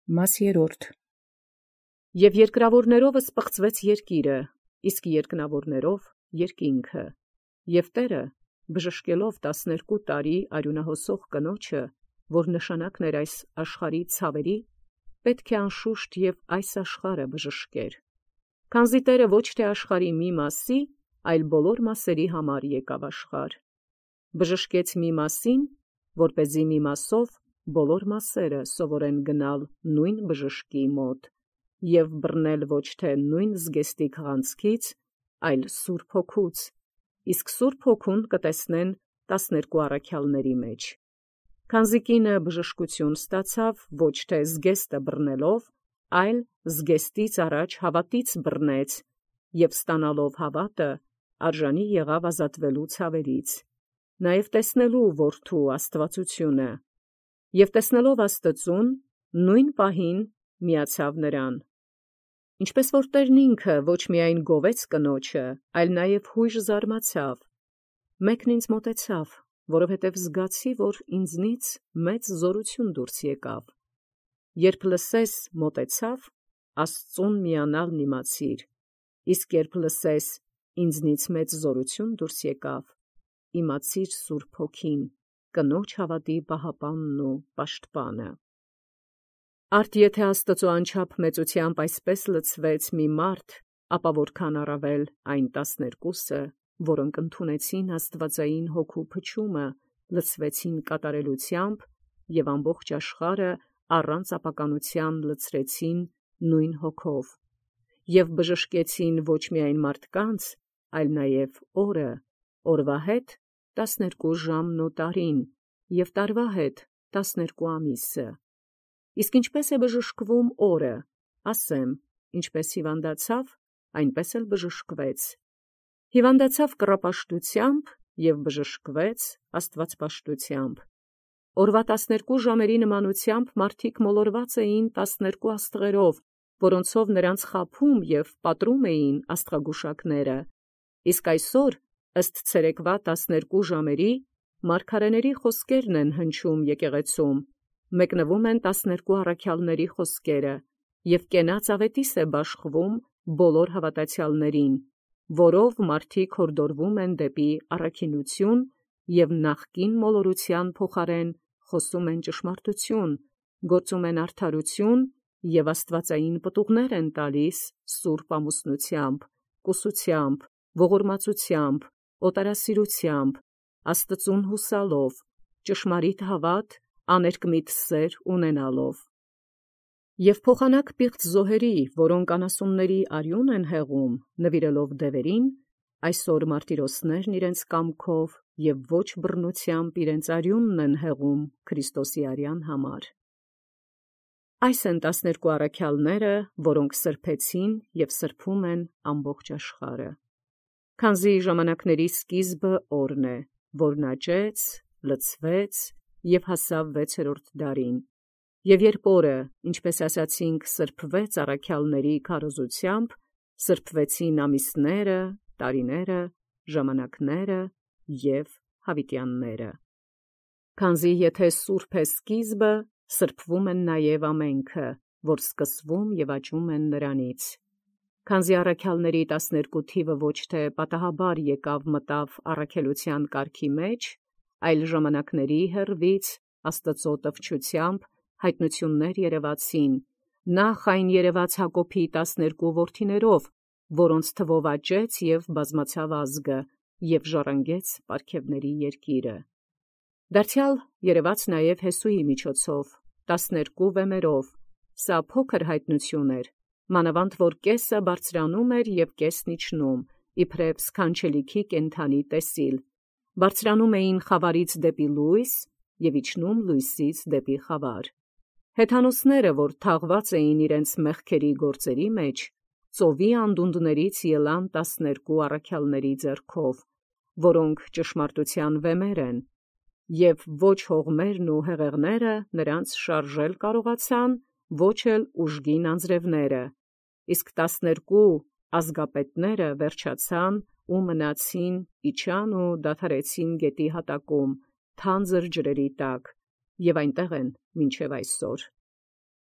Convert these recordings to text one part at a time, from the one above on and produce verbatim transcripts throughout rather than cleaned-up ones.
Մաս երրորդ. Եւ երկրավորներով սպղծվեց երկիրը, իսկ երկնավորներով երկինքը, եւ Տերը բժշկելով տասներկու տարի արյունահոսող կնոջը, որ նշանակն էր այս աշխարհի ցավերի, պետք է անշուշտ եւ այս աշխարհը բժշկեր, քանզի Տերը ոչ թե աշխարհի մի մասի, այլ բոլոր մասերի համար եկավ աշխարհ, բժշկեց մի մասին, որպեսզի մի մասով բոլոր մասերը սովորեն գնալ նույն բժշկի մոտ, եւ բռնել ոչ թե նույն զգեստի քաղանցքից, այլ Սուրբ Հոգուց, իսկ Սուրբ Հոգուն կտեսնեն տասներկու առաքյալների մեջ, քանզի կինը բժշկություն ստացավ ոչ թե զգեստը բռնելով, այլ զգեստից առաջ հավատից բռնեց, եւ ստանալով հավատը արժանի եղավ ազատվելու ցավերից, նաեւ տեսնելու որդու աստվածությունը, եւ տեսնելով Աստծուն նույն պահին միացավ նրան, ինչպես որ Տերն ինքը ոչ միայն գովեց կնոջը, այլ նաեւ հույժ զարմացավ, մեկն ինձ մոտեցավ, որովհետև զգացի, որ ինձնից մեծ զորություն դուրս եկավ, երբ լսես մոտեցավ, Աստծուն միանալն իմացիր, իսկ երբ լսես ինձնից մեծ զորություն դուրս եկավ, իմացիր Սուրբ Հոգին, կնոջ հավատի պահապանն ու պաշտպանը։ Արդ եթե Աստծու անչափ մեծությամբ այսպես լցվեց մի մարդ, ապա որքան առավել այն տասներկուսը, որոնք ընդունեցին Աստվածային Հոգու փչումը, լցվեցին կատարելությամբ եւ ամբողջ աշխարհը առանց ապականության լցրեցին նույն Հոգով, եւ բժշկեցին ոչ միայն մարդկանց, այլ նաեւ օրը, օրվա հետ տասներկու ժամն ու տարին, եւ տարվա հետ տասներկու ամիսը։ Իսկ ինչպես է բժշկվում օրը, ասեմ, ինչպես հիվանդացավ, այնպես էլ բժշկվեց։ Հիվանդացավ կռապաշտությամբ եւ բժշկվեց աստվածպաշտությամբ։ Օրվա տասներկու ժամերի նմանությամբ մարդիկ մոլորված էին տասներկու աստղերով, որոնցով նրանց խաբում եւ պատռում էին աստղագուշակները, իսկ այսօր ըստ ցերեկվա տասներկու ժամերի մարգարեների խոսքերն են հնչում եկեղեցում, մեկնվում են տասներկու առաքյալների խոսքերը, եւ կենաց ավետիս է բաշխվում բոլոր հավատացյալներին, որով մարդիկ հորդորվում են դեպի առաքինություն եւ նախկին մոլորության փոխարեն խոսում են ճշմարտություն, գործում են արդարություն եւ աստվածային պտուղներ են տալիս սուրբ ամուսնությամբ, կուսությամբ, ողորմածությամբ, օտարասիրությամբ, Աստծուն հուսալով, ճշմարիտ հավատ, աներկմիտ սեր ունենալով։ Եվ փոխանակ պիղծ զոհերի, որոնք անասունների արյուն են հեղում, նվիրելով դևերին, այսօր մարտիրոսներն իրենց կամքով եւ ոչ բռնությամբ իրենց արյունն են հեղում Քրիստոսի արյան համար։ Այս են տասներկու առաքյալները, որոնք սրբեցին եւ սրբում են ամբողջ աշխարհը։ Քանզի ժամանակների սկիզբը օրն է, որն աճեց, լցվեց եւ հասավ վեցերորդ դարին, եւ երբ օրը, ինչպես ասացինք, սրբվեց առաքյալների քարոզությամբ, սրբվեցին ամիսները, տարիները, ժամանակները եւ հավիտյանները։ Քանզի եթե սուրբ է սկիզբը, սրբվում են նաեւ ամենքը, որ սկսվում եւ աճում են նրանից։ Քանզի առաքյալների տասներկու թիվը ոչ թե պատահաբար եկավ մտավ առաքելության կարգի մեջ, այլ ժամանակների հեռվից Աստծո տվչությամբ հայտնություններ երևացին, նախ այն երևաց Հակոբի տասներկու որդիներով, որոնց թվով աճեց եւ բազմացավ ազգը եւ ժառանգեց պարգևների երկիրը։ Դարձյալ երևաց նաեւ Հեսուի միջոցով, տասներկու վեմերով, սա փոքր հայտնություն էր, մանավանդ որ կեսը բարձրանում էր եւ կեսն իջնում, իբրև սքանչելիքի կենթանի տեսիլ, բարձրանում էին խավարից դեպի լույս եւ իջնում լույսից դեպի խավար։ Հեթանոսները, որ թաղված էին իրենց մեղքերի գործերի մեջ, ծովի անդունդներից ելան տասներկու առաքյալների ձեռքով, որոնք ճշմարտության վեմեր են, եւ ոչ հողմերն ու հեղեղները նրանց շարժել կարողացան, ոչ էլ ուժգին անձրևները, իսկ տասներկու ազգապետները վերջացան ու մնացին, իջան ու դադարեցին գետի հատակում, թանձր ջրերի տակ, եւ այնտեղ են մինչև այսօր։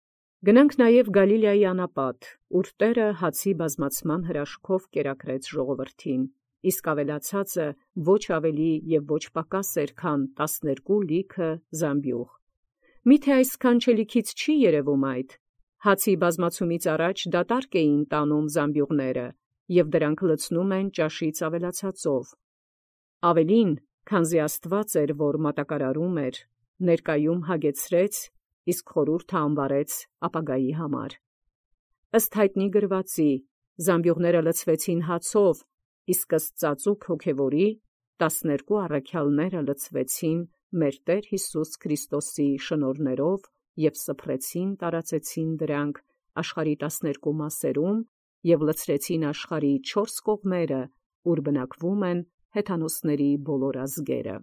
Գնանք նաև Գալիլեայի անապատ, ուր Տերը հացի բազմացման հրաշքով կերակրեց ժողովրդին, իսկ ավելացածը ոչ ավելի և ոչ պակաս էր, քան տասներկու լիքը զամբյուղ։ Միթե այս սքանչելիքից չի երևում այդ. հացի բազմացումից առաջ դատարկ էին տանում զամբյուղները, և դրանք լցնում են ճաշից ավելացածով։ Ավելին, քանզի Աստված էր, որ մատակարարում էր, ներկայում հագեցրեց, իսկ խորհուրդը անվարեց ապագայի համար։ Ըստ հայտնի գրվածի, զամբյուղները լցվեցին հացով, իսկ ըստ ծածուկ հոգևորի, տասներկու առաքյալները լցվեցին մեր Տեր Հիսուս Քրիստոսի շնորհներով և սփռեցին տարածեցին դրանք աշխարհի տասներկու մասերում և լցրեցին աշխարհի չորս կողմերը, ուր բնակվում են հեթանոսների բոլոր ազգերը։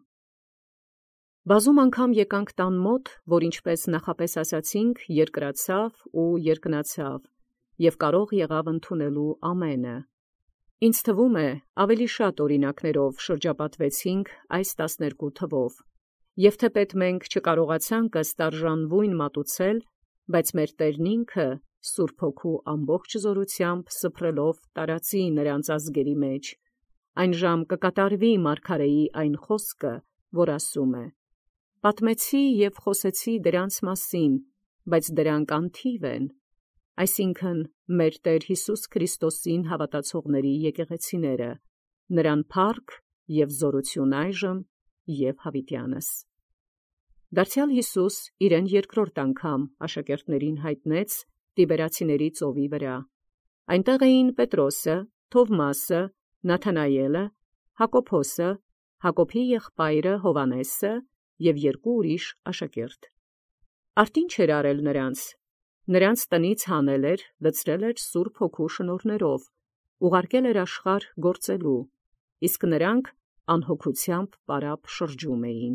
Բազում անգամ եկանք տան մոտ, որ ինչպես նախապես ասացինք, երկրացավ ու երկնացավ, և կարող եղավ ընդունելու ամենը։ Ինձ թվում է, ավելի շատ օրինակներով շրջապատվեցինք այս տասներկու թվով, և թեպետ մենք չկարողացանք ըստ արժանվույն մատուցել, բայց մեր Տերն ինքը Սուրբ Հոգու ամբողջ զորությամբ սփռելով տարածի նրանց ազգերի մեջ, այն ժամ կկատարվի մարգարեի այն խոսքը, որ ասում է. «Պատմեցի և խոսեցի դրանց մասին, բայց դրանք անթիվ են», այսինքն մեր Տեր Հիսուս Քրիստոսին հավատացողների եկեղեցիները, նրան փառք և զորություն այժմ և հավիտյանս։ Դարձյալ Հիսուս իրեն երկրորդ անգամ աշակերտներին հայտնեց Տիբերացիների ծովի վրա։ Այնտեղ էին Պետրոսը, Թովմասը, Նաթանայելը, Հակոբոսը, Հակոբի եղբայրը Հովհաննեսը և երկու ուրիշ աշակերտ։ Արդ ի՞նչ էր արել նրանց։ Նրանց տնից հանել էր, լցրել էր Սուրբ Հոգու շնորհներով, ուղարկել էր աշխարհ գործելու, իսկ նրանք անհոգությամբ պարապ շրջում էին։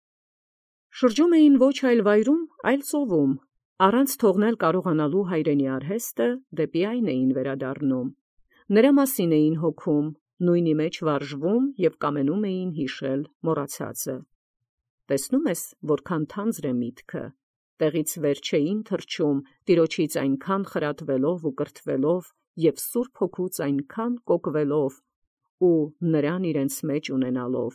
Շրջում էին ոչ այլ վայրում, այլ ծովում, առանց թողնել կարողանալու հայրենի արհեստը, դեպի այն էին վերադառնում։ Նրա մասին էին հոգում, նույնի մեջ վարժվում և կամենում էին հիշել մոռացածը։ Տեսնում ես, որքան թանձր է միտքը, տեղից վեր չէին թռչում, Տիրոջից այնքան խրատվելով ու կրթվելով և Սուրբ Հոգուց այնքան կոկվելով ու նրան իրենց մեջ ունենալով,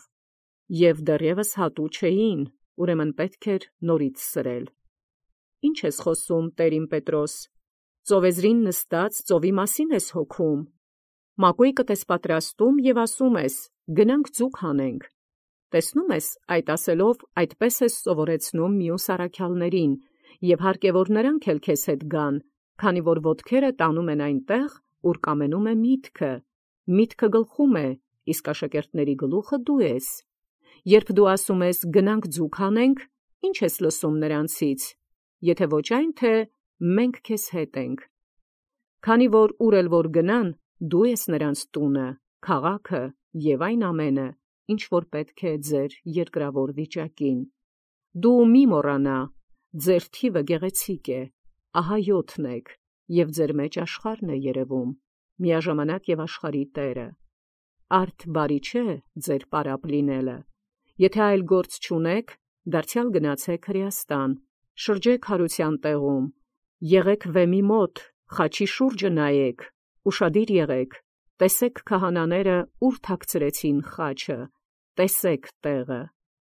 և դեռևս հատու չէին, ուրեմն պետք էր նորից սրել։ Ի՞նչ ես խոսում, Տեր իմ Պետրոս, ծովեզրին նստած ծովի մասին ես հոգում, մակույկդ ես պատրաստում և ասում ես. գնանք ձուկ հանենք։ Տեսնում ես, այդ ասելով այդպես ես սովորեցնում մյուս առաքյալներին, և հարկ է, որ նրանք էլ քեզ հետ գան, քանի որ ոտքերը տանում են այնտեղ, ուր կամենում է միտքը, միտքը գլխում է, իսկ աշակերտների գլուխը դու ես։ Երբ դու ասում ես գնանք ձուկ հանենք, ի՞նչ ես լսում նրանցից, եթե ոչ այն, թե մենք քեզ հետ ենք։ Քանի որ ուր էլ որ գնան, դու ես նրանց տունը, քաղաքը և այն ամենը, ինչ որ պետք է ձեր երկրավոր վիճակին։ Դու մի մոռանա, ձեր թիվը գեղեցիկ է, ահա յոթն եք, և ձեր մեջ աշխարհն է երևում, միաժամանակ և աշխարհի տերը։ Արդ բարի չէ ձեր պարապ լինելը։ Եթե այլ գործ չունեք, դարձյալ գնացեք Հրեաստան, շրջեք հարության տեղում, եղեք վեմի մոտ, խաչի շուրջը նայեք, ուշադիր եղեք, տեսեք քահանաները ուր թաքցրեցին խաչը, տեսեք տեղը։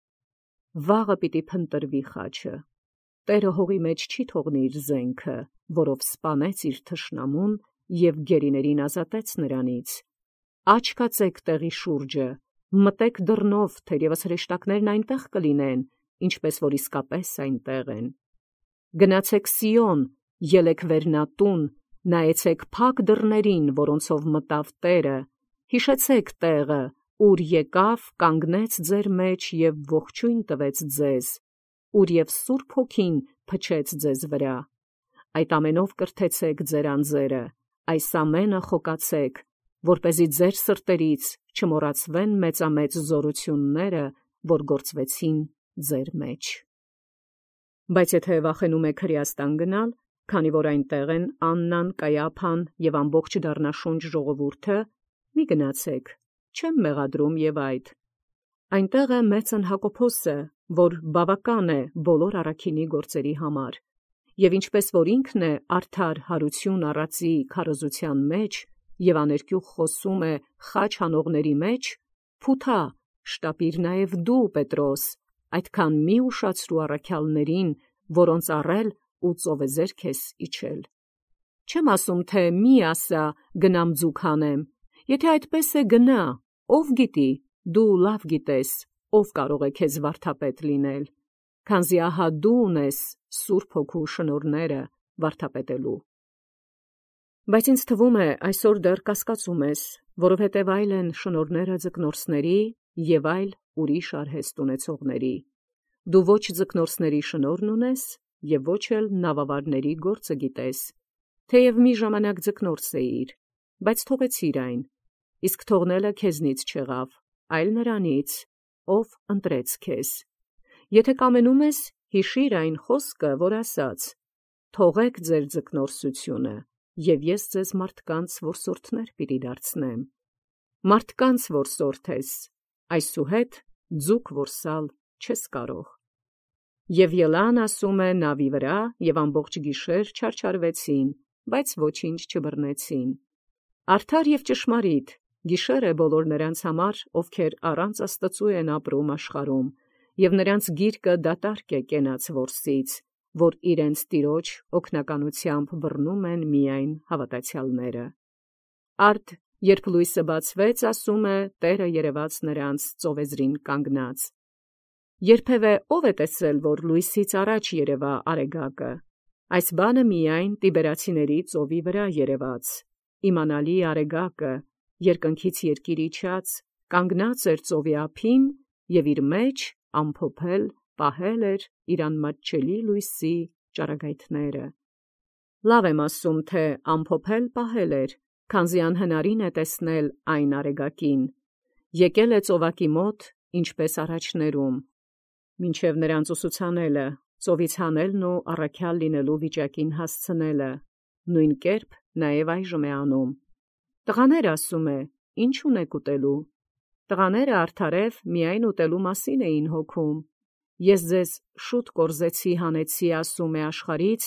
Վաղը պիտի փնտրվի խաչը։ Տերը հողի մեջ չի թողնի իր զենքը, որով սպանեց իր թշնամուն և գերիներին ազատեց նրանից։ Աջ կացեք տեղի շուրջը, մտեք դռնով, թերևս հրեշտակներն այնտեղ կլինեն, ինչպես որ իսկապես այնտեղ են։ Գնացեք Սիոն, ելեք վերնատուն, նայեցեք փակ դռներին, որոնցով մտավ Տերը, հիշեցեք տեղը, ուր եկավ, կանգնեց ձեր մեջ և ողջույն տվեց ձեզ, ուր և Սուրբ Հոգին փչեց ձեզ վրա։ Այդ ամենով կրթեցեք ձեր անձերը, այս ամենը խոկացեք, որպեսզի ձեր սրտերից չմոռացվեն մեծամեծ զորությունները, որ գործվեցին ձեր մեջ։ Բայց եթե վախենում եք Հրեաստան գնալ, քանի որ այնտեղ են Աննան, Կայափան և ամբողջ դառնաշունչ ժողովուրդը, մի գնացեք, չեմ մեղադրում և այդ։ Այնտեղ է մեծն Հակոբոսը, որ բավական է բոլոր առաքինի գործերի համար, Եվ ինչպես որ ինքն է արդար հարություն առածի քարոզության մեջ, եւ աներկյուղ խոսում է խաչ հանողների մեջ, փութա, շտապիր նաև դու, Պետրոս, այդքան մի ուշացրու առաքյալներին, որոնց առել ու ծովեզերք ես իջել։ Չեմ ասում, թե մի ասա գնամ ձուկ հանեմ, եթե այդպես է գնա, ով գիտի, դու լավ գիտես, ով կարող է քեզ վարդապետ լինել, քանզի ահա դու ունես Սուրբ Հոգու շնորհները վարդապետելու։ Բայց ինձ թվում է այսօր դեռ կասկածում ես, որովհետև այլ են շնորհները ձկնորսների եւ այլ ուրիշ արհեստ ունեցողների։ Դու ոչ ձկնորսների շնորհն ունես եւ ոչ էլ նավավարների գործը գիտես, թեև մի ժամանակ ձկնորս էիր, բայց թողեցիր այն, իսկ թողնելը քեզնից չեղավ, այլ նրանից, ով ընտրեց քեզ։ Եթե կամենում ես, հիշիր այն խոսքը, որ ասաց. թողեք ձեր ձկնորսությունը, եւ ես ձեզ մարդկանց որսորդներ պիտի դարձնեմ։ Մարդկանց որսորդ ես, այսուհետ ձուկ որսալ չես կարող։ Եվ Ելան ասում է նավի վրա, եւ ամբողջ գիշեր չարչարվեցին, բայց ոչինչ չբռնեցին։ Արդար եւ ճշմարիտ, գիշեր է բոլոր նրանց համար, ովքեր առանց Աստծու են ապրում աշխարհում, եւ նրանց գիրկը դատարկ է կենաց որսից, որ իրենց տիրոջ օգնականությամբ բռնում են միայն հավատացյալները։ Արդ, երբ լույսը բացվեց, ասում է Տերը երևաց նրանց ծովեզրին կանգնած։ Երբևէ ով է տեսել, որ լույսից առաջ երևա արեգակը։ Այս բանը միայն Տիբերացիների ծովի վրա երևաց։ Իմանալի արեգակը, երկնքից երկիր իջած, կանգնած էր ծովի ափին եւ իր մեջ ամփոփել պահել էր իր անմատչելի լույսի ճառագայթները։ Լավ եմ ասում, թե ամփոփել պահել էր, քանզի անհնարին է տեսնել այն արեգակին։ Եկել է ծովակի մոտ, ինչպես առաջներում, մինչև նրանց ուսուցանելը, ծովից հանելն ու առաքյալ լինելու վիճակին հասցնելը, նույն կերպ նաև այժմ է անում։ Տղաներ, ասում է, ինչ ունեք ուտելու։ Տղաները արդարև միայն ուտելու մասին էին հոգում։ Ես ձեզ շուտ կորզեցի հանեցի, ասում է աշխարից,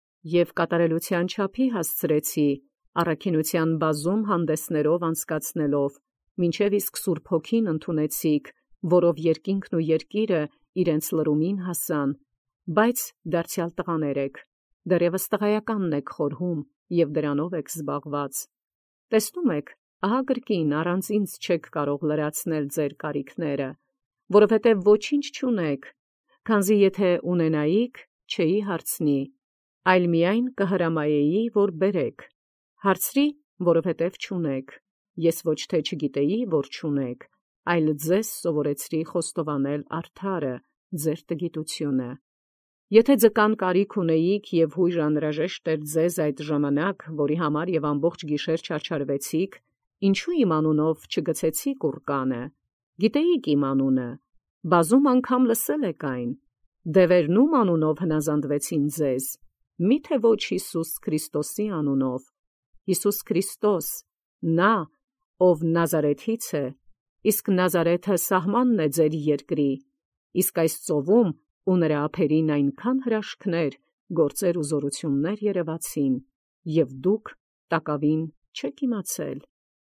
և կատարելության չափի հասցրեցի, առաքինության բազում հանդեսներով անցկացնելով, մինչև իսկ Սուրբ Հոգին ընդունեցիք, որով երկինքն ու երկիրը իրենց լրումին հասան, բայց դարձյալ տղաներ եք, դեռևս տղայականն եք խորհում և դրանով եք զբաղված։ Տեսնում եք, ահա կրկին առանց ինձ չեք կարող լրացնել ձեր կարիքները, որովհետև ոչինչ չունեք, քանզի եթե ունենայիք, չէի հարցնի, այլ միայն կհրամայեի, որ բերեք։ Հարցրի, որովհետև չունեք, ես ոչ թե չգիտեի, որ չունեք, այլ ձեզ սովորեցրի խոստովանել արդարը, ձեր տգիտությունը։ Եթե ձկան կարիք ունեիք և հույժ անհրաժեշտ էր ձեզ այդ ժամանակ, որի համար և ամբողջ գիշեր չարչարվեցիք, ինչու իմ անունով չգցեցիք ուռկանը։ Գիտեիք իմ անունը, բազում անգամ լսել եք այն, դևերն ում անունով հնազանդվեցին ձեզ, միթե ոչ Հիսուս Քրիստոսի անունով։ Հիսուս Քրիստոս, նա, ով Նազարեթից է, իսկ Նազարեթը սահմանն է ձեր երկրի, իսկ այս ծովում ու նրա ափերին այնքան հրաշքներ, գործեր ու զորություններ երևացին, և դուք տակավին չեք իմացել։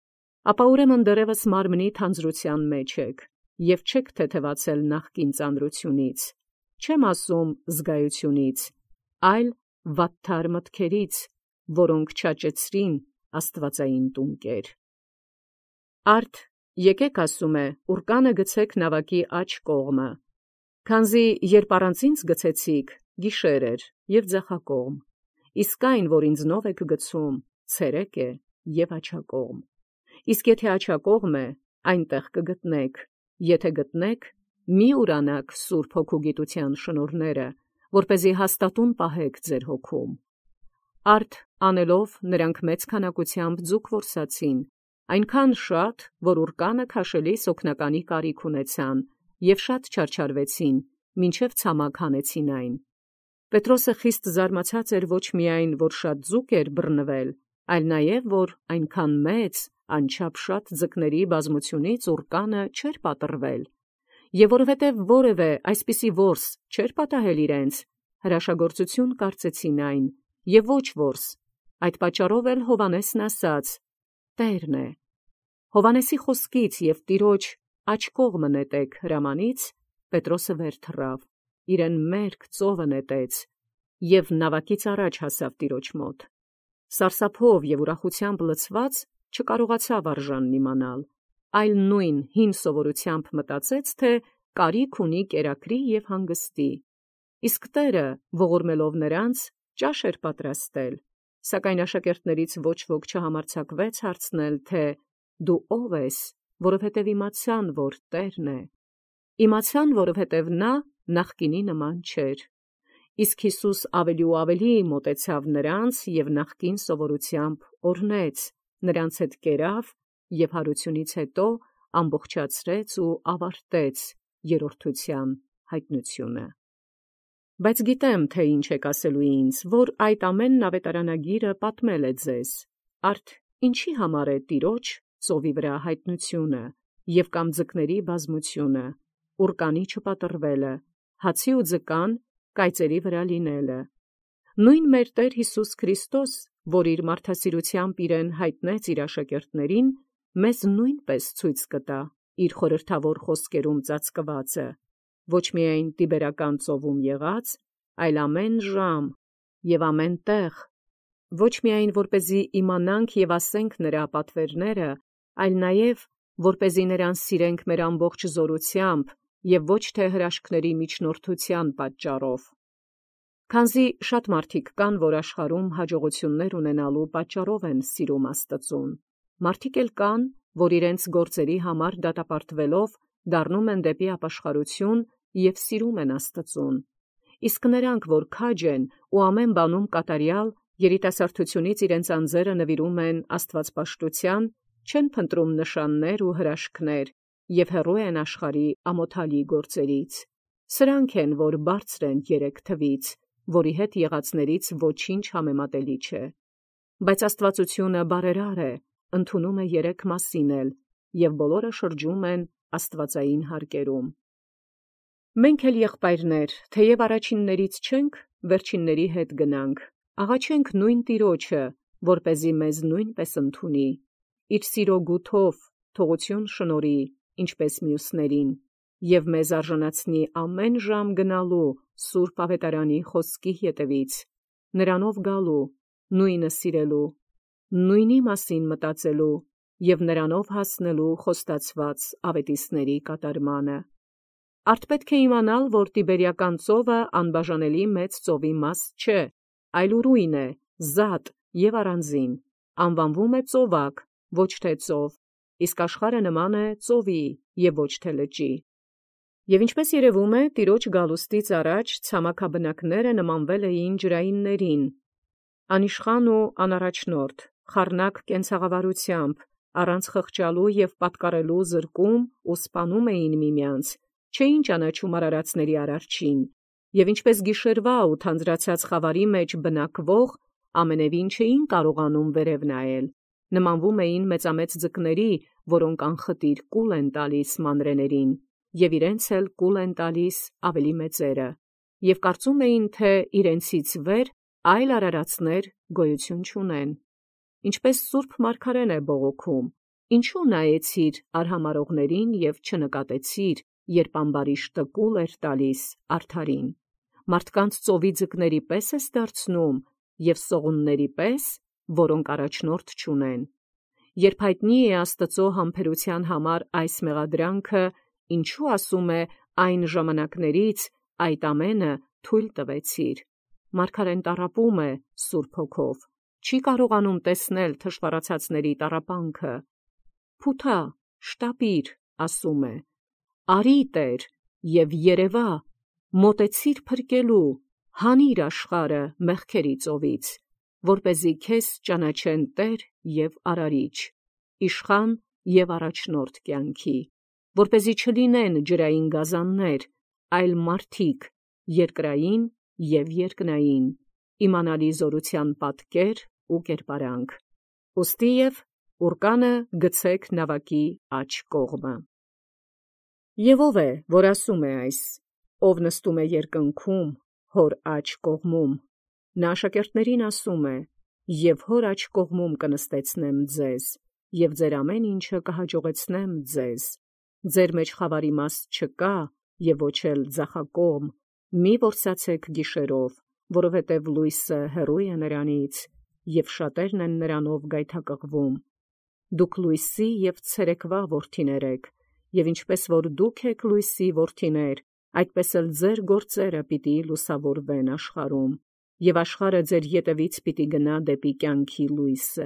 Ապա ուրեմն դեռևս մարմնի թանձրության մեջ եք, և չեք թեթևացել նախկին ծանրությունից, չեմ ասում զգայությունից, այլ վատթար մտքերից, որոնք չաճեցրին աստվածային տունկեր։ Արդ, եկեք, ասում է, ուռկանը գցեք նավակի աջ կողմը, քանզի երբ առանց ինձ գցեցիք, գիշեր էր և ձախակողմ, իսկ այն, որ ինձնով եք գցում, ցերեկ է և աջակողմ։ Իսկ եթե աջակողմ է, այնտեղ կգտնեք, եթե գտնեք, մի ուրանաք Սուրբ Հոգու գիտության շնորհները, որպեսզի հաստատուն պահեք ձեր հոգում։ Արդ անելով նրանք մեծ քանակությամբ ձուկ որսացին, այնքան շատ, որ ուռկանը քաշելիս օգնականի կարիք ունեցան, և շատ չարչարվեցին, մինչև ցամաք հանեցին այն։ Պետրոսը խիստ զարմացած էր ոչ միայն, որ շատ ձուկ էր բռնվել, այլ նաև, որ այնքան մեծ, անչափ շատ ձկների բազմությունից ուռկանը չէր պատռվել, և որովհետև որևէ այսպիսի որս չէր պատահել իրենց, հրաշագործություն կարծեցին այն, եւ ոչ որս, այդ պատճառով էլ Հովանեսն ասաց. Տերն է։ Հովանեսի խոսքից եւ Տիրոջ աջ կողմը նետեք հրամանից Պետրոսը վեր թռավ, իրեն մերկ ծովը նետեց, եւ նավակից առաջ հասավ Տիրոջ մոտ։ Սարսափով եւ ուրախությամբ լցված չկարողացավ արժանն իմանալ, այլ նույն հին սովորությամբ մտածեց, թե կարիք ունի կերակրի եւ հանգստի։ Իսկ Տերը, ողորմելով նրանց, ճաշ էր պատրաստել, սակայն աշակերտներից ոչ ոք չհամարձակվեց հարցնել, թե դու ով ես, որովհետև իմացան, որ Տերն է։ Իմացան, որովհետև նա նախկինի նման չէր։ Իսկ Հիսուս ավելի ու ավելի մոտեցավ նրանց եւ նախկին սովորությամբ օրհնեց, նրանց հետ կերավ եւ հարությունից հետո ամբողջացրեց ու ավարտեց երրորդության հայտնությունը։ Բայց գիտեմ, թե ինչ եք ասելու ինձ, որ այդ ամենն ավետարանագիրը պատմել է ձեզ, արդ ինչի համար է Տիրոջ ծովի վրա հայտնությունը եւ կամ ձկների բազմությունը, ուրկանի չպատրվելը, հացի ու ձկան կայծերի վրա լինելը։ Նույն մեր Տեր Հիսուս Քրիստոս, որ իր մարդասիրությամբ իրեն հայտնեց իր աշակերտներին, մեզ նույնպես ցույց կտա իր խորհրդավոր խոսքերում ծածկվածը, ոչ միայն Տիբերական ծովում եղած, այլ ամեն ժամ եւ ամեն տեղ, ոչ միայն որպեսզի իմանանք եւ ասենք նրա պատվերները, այլ նաեւ որպեսզի նրան սիրենք մեր ամբողջ զորությամբ եւ ոչ թե հրաշքների միջնորդության պատճառով։ Քանզի շատ մարդիկ կան, որ աշխարհում հաջողություններ ունենալու պատճառով են սիրում Աստծուն։ Մարդիկ էլ կան, որ իրենց գործերի համար դատապարտվելով դառնում են դեպի ապաշխարություն եւ սիրում են Աստծուն։ Իսկ նրանք, որ քաջ են ու ամեն բանում կատարյալ, երիտասարդությունից իրենց անձերը նվիրում են աստվածպաշտության, չեն փնտրում նշաններ ու հրաշքներ եւ հեռու են աշխարհի ամոթալի գործերից։ Սրանք են, որ բարձր են երեք թվից, որի հետ եղածներից ոչինչ համեմատելի չէ։ Բայց Աստվածությունը բարերար է, ընդունում է երեք մասին էլ, եւ բոլորը շրջում են աստվածային հարկերում։ Մենք էլ եղբայրներ, թեև առաջիններից չենք, վերջինների հետ գնանք, աղաչենք նույն Տիրոջը, որպեսզի մեզ նույնպես ընդունի, իր սիրո գութով թողություն շնորհի, ինչպես մյուսներին, եւ մեզ արժանացնի ամեն ժամ գնալու Սուրբ Ավետարանի խոսքի ետևից, նրանով գալու, նույնը սիրելու, նույնի մասին մտածելու եւ նրանով հասնելու խոստացված ավետիսների կատարմանը։ Արդ պետք է իմանալ, որ Տիբերիական ծովը անբաժանելի մեծ ծովի մաս չէ, այլ ուրույն է, զատ եւ առանձին, անվանվում է ծովակ, ոչ թե ծով, իսկ աշխարհը նման է ծովի եւ ոչ թե լճի։ Եվ ինչպես երևում է, Տիրոջ գալուստից առաջ ցամաքաբնակները նմանվել էին ջրայիններին, անիշխան ու անառաջնորդ, խառնակ կենցաղավարությամբ, առանց խղճալու եւ պատկառելու զրկում ու սպանում էին միմյանց, չէին ճանաչում արարածների արարչին, եւ ինչպես գիշերվա ու թանձրացած խավարի մեջ բնակվող, ամենևին չէին կարողանում վերև նայել, նմանվում էին մեծամեծ ձկների, որոնք անխտիր կուլ են տալիս մանրեներին, եւ իրենց էլ կուլ են տալիս ավելի մեծերը, եւ կարծում էին, թե իրենցից վեր այլ արարածներ գոյություն չունեն։ Ինչպես Սուրբ Մարգարեն է բողոքում. ինչու նայեցիր արհամարողներին եւ չնկատեցիր, երբ ամբարիշտը կուլ էր տալիս արդարին։ Մարդկանց ծովի ձկների պես ես դարձնում եւ սողունների պես, որոնք առաջնորդ չունեն։ Երբ հայտնի է Աստծո համբերության համար այս մեղադրանքը, ինչու ասում է այն ժամանակներից այդ ամենը թույլ տվեցիր։ Մարգարեն տառապում է Սուրբ Հոգով, չի կարողանում տեսնել թշվառացածների տառապանքը։ Փութա, շտապիր, ասում է, արի Տեր եւ երևա, մոտեցիր փրկելու, հանիր աշխարը մեղքերի ծովից, որպեսզի քեզ ճանաչեն Տեր եւ Արարիչ, իշխան եւ առաջնորդ կյանքի, որպեսզի չլինեն ջրային գազաններ, այլ մարդիկ, երկրային եւ երկնային, իմանալի զորության պատկեր ու կերպարանք։ Ոստիև ուրկանը գցեք նավակի աջ կողմը։ Եվ ով է, որ ասում է այս, ով նստում է երկնքում, հոր աջ կողմում։ Նա աշակերտներին ասում է. «Եվ հոր աջ կողմում կնստեցնեմ ձեզ, և ձեր ամեն ինչը կհաջողեցնեմ ձեզ։ Ձեր մեջ խավարի մաս չկա, և ոչ էլ ձախակողմ, մի որսացեք գիշերով, որովհետև լույսը հեռու է նրանից, և շատերն են նրանով գայթակղվում։ Դուք լույսի և ցերեկվա որդիներ եք, և ինչպես որ դուք եք լույսի որդիներ, այդպես էլ ձեր գործերը պիտի լուսավորվեն աշխարհում, և աշխարհը ձեր ետևից պիտի գնա դեպի կյանքի լույսը։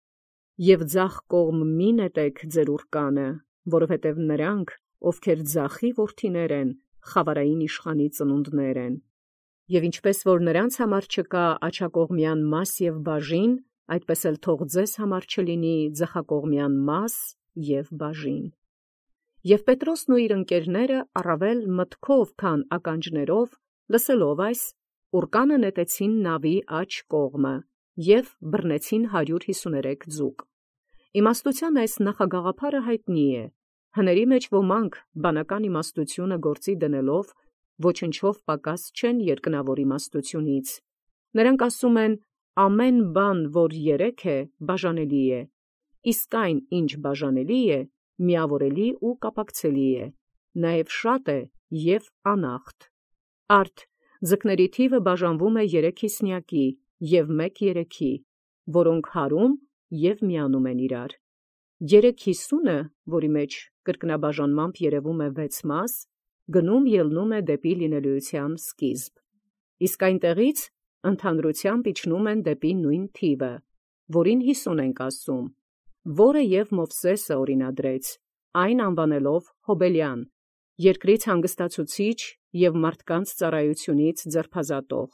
Եվ ձախ կողմ մի նետեք ձեր ուռկանը, որովհետև նրանք, ովքեր ձախի որդիներ են, խավարային իշխանի ծնունդներ են։ Եվ ինչպես որ նրանց համար չկա աջակողմյան մաս և բաժին, այդպես էլ թող ձեզ համար չլինի ձախակողմյան մաս և բաժին։ Եվ Պետրոսն ու իր ընկերները առավել մտքով, քան ականջներով, լսելով այս, ուռկանը նետեցին նավի աջ կողմը և բռնեցին հարյուր հիսուներեք ձուկ։ Իմաստության այս նախագաղափարը հայտնի է։ Հների մեջ ոմանք բանական իմաստությունը գործի դնելով ոչնչով պակաս չեն երկնավոր իմաստությունից։ Նրանք ասում են. ամեն բան, որ երեք է, բաժանելի է, իսկ այն, ինչ բաժանելի է, միավորելի ու կապակցելի է, նաև շատ է և անախտ։ Արդ ձկների թիվը բաժանվում է երեք հիսնյակի և մեկ երեքի, որոնք հարում և միանում են իրար։ Երեք հիսունը, որի մեջ կրկնաբաժանմամբ երևում է վեց մաս, գնում ելնում է դեպի լինելիության սկիզբ, իսկ այնտեղից ընդհանրությամբ իջնում են դեպի նույն թիվը, որին հիսուն ենք ասում, որը և Մովսեսը օրինադրեց, այն անվանելով Հոբելյան, երկրից հանգստացուցիչ և մարդկանց ծառայությունից ձերբազատող։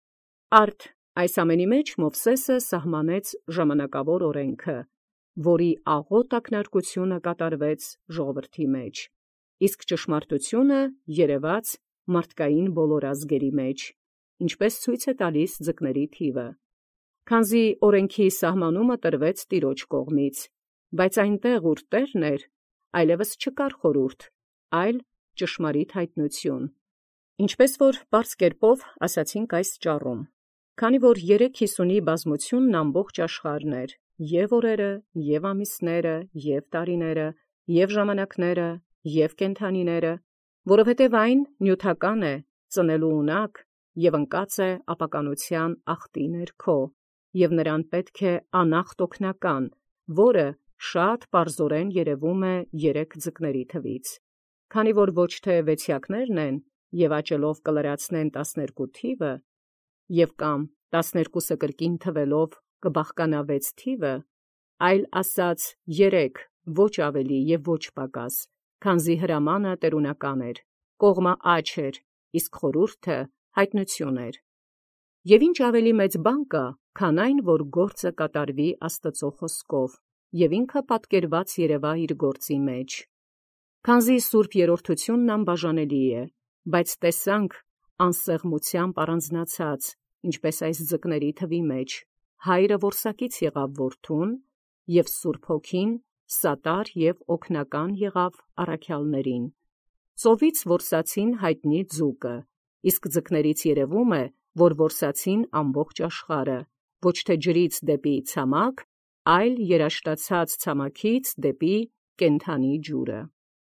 Արդ այս ամենի մեջ Մովսեսը սահմանեց ժամանակավոր օրենքը, որի աղոտ ակնարկությունը կատարվեց ժողովրդի մեջ, իսկ ճշմարտությունը երևաց մարդկային բոլոր ազգերի մեջ, ինչպես ցույց է տալիս ձկների թիվը։ Քանզի օրենքի սահմանումը տրվեց Տիրոջ կողմից, բայց այնտեղ, ուր Տերն էր, այլևս չկար խորհուրդ, այլ ճշմարիտ հայտնություն։ Ինչպես որ պարզ կերպով ասացինք այս ճառում, քանի որ երեք հիսունի բազմությունն ամբողջ աշխարհն էր, և օրերը, և ամիսները, և տարիները, և ժամանակները, և կենդանիները, որովհետև այն նյութական է, ծնելու ունակ և ընկած է ապականության ախտի ներքո, և նրան պետք է անախտ օգնական, որը շատ պարզորեն երևում է երեք ձկների թվից։ Քանի որ ոչ թե վեցյակներն են, և աճելով կլրացնեն տասներկու թիվը, և կամ տասներկուսը կրկին թվելով կբաղկանա վեց թիվը, այլ ասած երեք, ոչ ավելի և ոչ պակաս, քանզի հրամանը տերունական էր, կողմը աջ էր, իսկ խորհուրդը հայտնություն էր։ Եվ ինչ ավելի մեծ բան կա, քան այն, որ գործը կատարվի Աստծո խոսքով, և ինքը պատկերված երևա իր գործի մեջ։ Քանզի սուրբ երրորդությունն անբաժանելի է, բայց տեսանք անսեղմությամբ առանձնացած, ինչպես այս ձկների թվի մեջ, հայրը որսակից եղավ որդուն, և Սուրբ Հոգին սատար և օգնական եղավ առաքյալներին։ Ծովից որսացին հայտնի ձուկը, իսկ ձկներից երևում է, որ որսացին ամբողջ աշխարհը, ոչ թե ջրից դեպի ցամաք, այլ երաշտացած ցամաքից դեպի կենդանի ջուրը։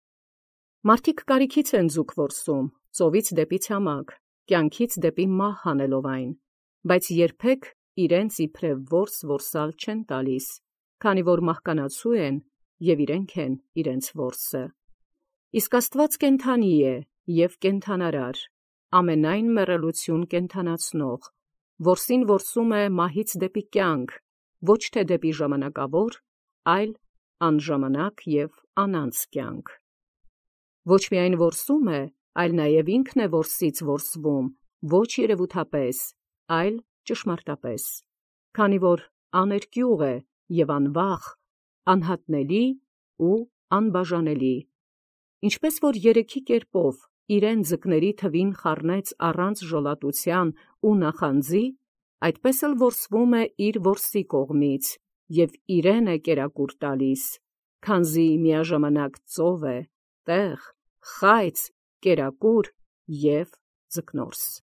Մարդիկ կարիքից են ձուկ որսում, ծովից դեպի ցամաք, կյանքից դեպի մահ հանելով այն, բայց երբեք իրենց իբրև որս որսալ չեն տալիս, քանի որ մահկանացու են և իրենք են իրենց որսը։ Իսկ Աստված կենդանի է և կենդանարար, ամենայն մեռելություն կենդանացնող, որսին որսում է մահից դեպի կյանք, ոչ թե դեպի ժամանակավոր, այլ անժամանակ և անանց կյանք։ Ոչ միայն որսում է, այլ նաև ինքն է որսից որսվում, ոչ երևութապես, այլ ճշմարտապես, քանի որ աներկյուղ է և անվախ, անհատնելի ու անբաժանելի։ Ինչպես որ երեքի կերպով իրեն ձկների թվին խառնեց առանց ժոլատության ու նախանձի, այդպես էլ որսվում է իր որսի կողմից և իրեն է կերակուր տալիս, քանզի միաժամանակ ծով է, տեղ, խայծ, կերակուր և ձկնորս։